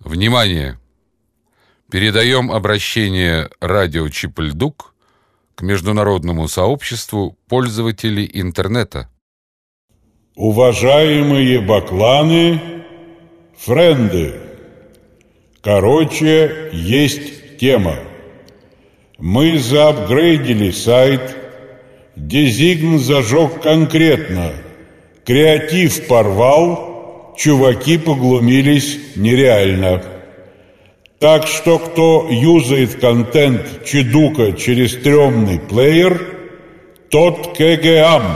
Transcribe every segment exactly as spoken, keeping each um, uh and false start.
Внимание! Передаем обращение радио Чип-Ль-Дук к международному сообществу пользователей интернета. Уважаемые бакланы, френды, короче, есть тема. Мы заапгрейдили сайт, дизигн зажег конкретно, креатив порвал, чуваки поглумились нереально. Так что кто юзает контент Чедука через стрёмный плеер, тот КГАМ.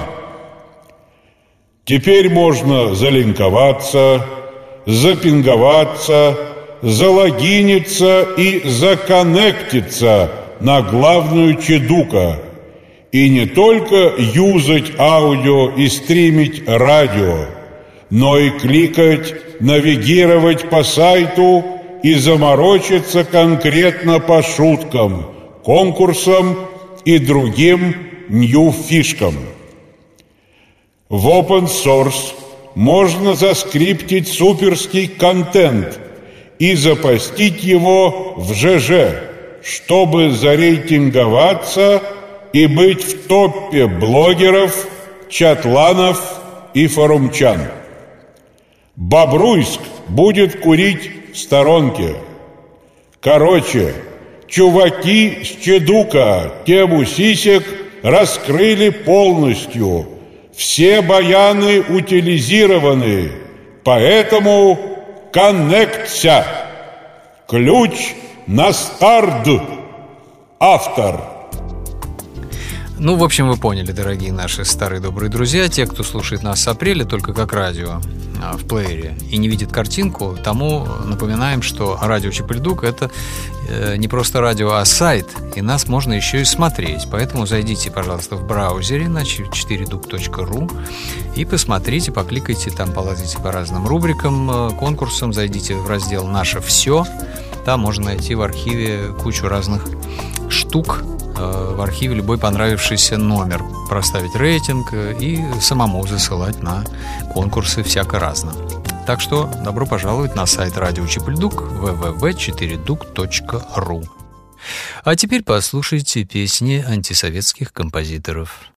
Теперь можно залинковаться, запинговаться, залогиниться и законнектиться на главную Чедука. И не только юзать аудио и стримить радио, но и кликать, навигировать по сайту и заморочиться конкретно по шуткам, конкурсам и другим нью-фишкам. В open source можно заскриптить суперский контент и запостить его в ЖЖ, чтобы зарейтинговаться и быть в топе блогеров, чатланов и форумчан. Бобруйск будет курить в сторонке. Короче, чуваки с Чедука тему сисек раскрыли полностью. Все баяны утилизированы, поэтому коннектся. Ключ на старт. Автор. Ну, в общем, вы поняли, дорогие наши старые добрые друзья. Те, кто слушает нас с апреля только как радио в плеере и не видит картинку, тому напоминаем, что радио Чип-Ль-Дук — это не просто радио, а сайт, и нас можно еще и смотреть. Поэтому зайдите, пожалуйста, в браузере на четыре дук точка ру и посмотрите, покликайте, там полазите по разным рубрикам, конкурсам, зайдите в раздел «Наше все». Там можно найти в архиве кучу разных штук, в архиве любой понравившийся номер, проставить рейтинг и самому засылать на конкурсы всяко разно. Так что добро пожаловать на сайт радио Чип-Ль-Дук дабл ю дабл ю дабл ю точка четыре дук точка ру. А теперь послушайте песни антисоветских композиторов.